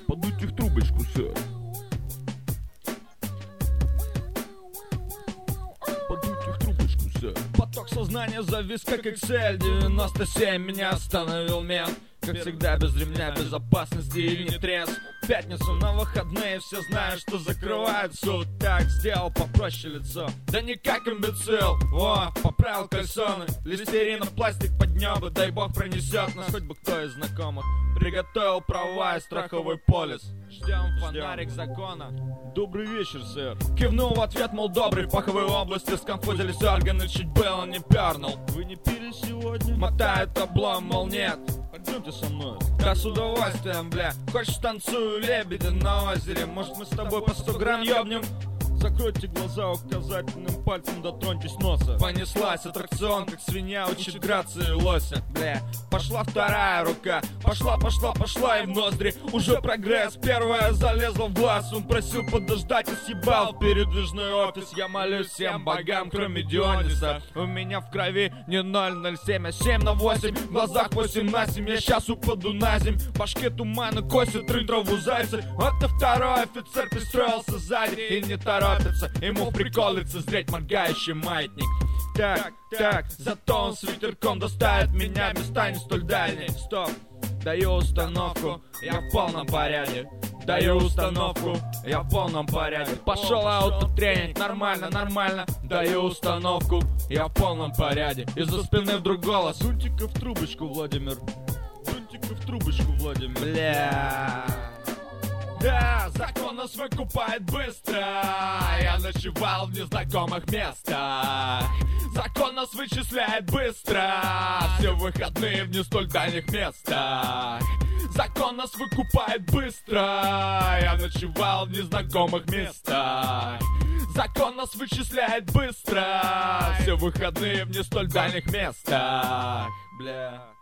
Подуть их трубочку, сэр. Подуть их трубочку, сэр. Поток сознания завис, как Excel 97 меня остановил мент. Как всегда, без ремня безопасности и не трезв. В пятницу на выходные все знают, что закрывают суд. Так сделал попроще лицо, да не как имбецил. О, поправил кальсоны, листерина, пластик под небо. Дай бог пронесет нас, хоть бы кто из знакомых приготовил права и страховой полис. Ждем фонарик закона. Добрый вечер, сэр. Кивнул в ответ, мол, добрый. В паховой области сконфузились органы, чуть было не пернул. Вы не пили сегодня? Мотает облом, мол, нет. Пойдемте со мной. Да, с удовольствием, бля. Хочешь, танцую лебедя на озере? Может, мы с тобой по 100 грамм ёбнем? Закройте глаза, указательным пальцем дотроньтесь носа. Понеслась аттракцион, как свинья учит грации лося. Бля, пошла вторая рука. Пошла и в ноздри. Уже прогресс, первая залезла в глаз. Он просил подождать и съебал в передвижной офис. Я молюсь всем богам, кроме Диониса. У меня в крови не 007, а 7 на 8. В глазах 8 на 7, я сейчас упаду на земь. В башке тумана косит рытрову зайцы. Вот и второй офицер пристроился сзади и не торопится. Ему в прикол лицезреть моргающий маятник. Так, зато он с ветерком доставит меня в места не столь дальние. Стоп, даю установку, я в полном порядке. Даю установку, я в полном порядке. Пошел аутотренинг, нормально. Даю установку, я в полном порядке. Из-за спины вдруг голос: Дунтика в трубочку, Владимир. Дунтика в трубочку, Владимир. Бля. Да, закон нас выкупает быстро. Я ночевал в незнакомых местах. Закон нас вычисляет быстро. Все выходные в не столь дальних местах. Закон нас выкупает быстро. Я ночевал в незнакомых местах. Закон нас вычисляет быстро. Все выходные в не столь дальних местах. Бля.